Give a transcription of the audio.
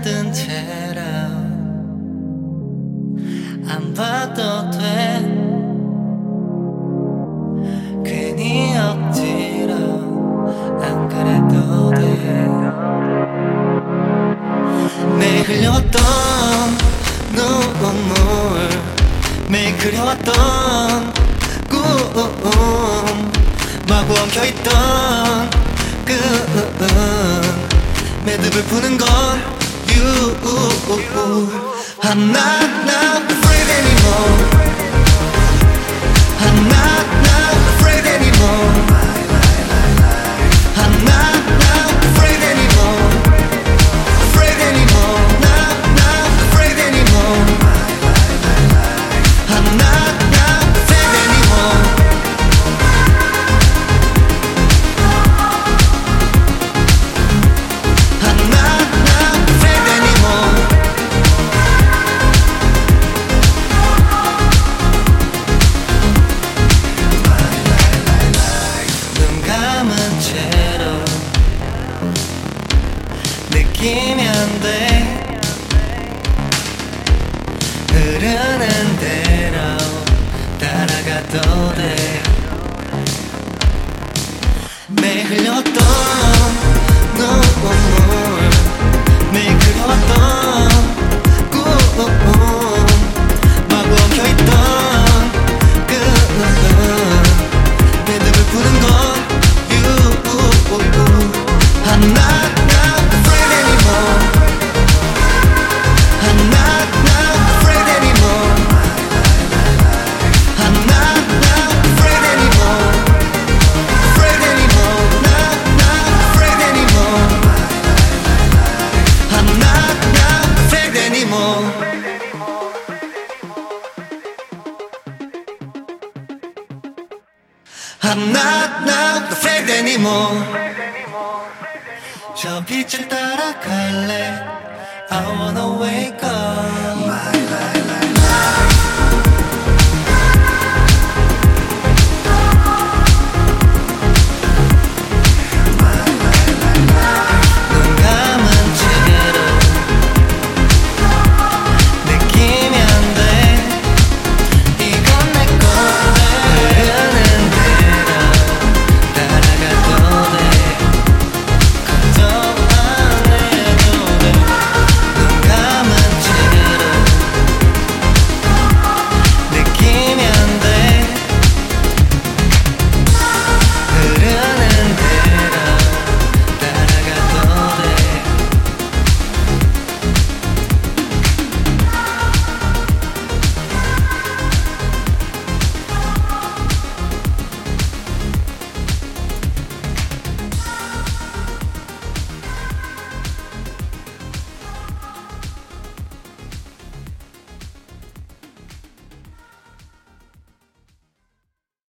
든 채로 안 봐도 돼. 괜히 억지로 안 그래도 돼. 매일 흘려왔던 눈물, 매일 그려왔던 꿈, 마구 엉켜있던 끈, 매듭을 푸는 건 you. I'm not now afraid anymore. I'm not now afraid anymore. I'm not now afraid anymore. Afraid anymore. Not afraid anymore. I'm not now afraid anymore. I'm not now afraid anymore. 눈 감은 채로 느끼면 돼. 흐르는 대로 따라가도 돼. 매일 흘렸던 눈물, 매일 그려왔던 꿈, 마구 엉켜있던 끈, 매듭을 푸는 건 you. I'm not now afraid anymore. I'm not now afraid anymore. I'm not now afraid anymore. Afraid anymore. Not afraid anymore. I'm not now afraid anymore. I'm not now afraid anymore. 저 빛을 따라갈래. I wanna wake up.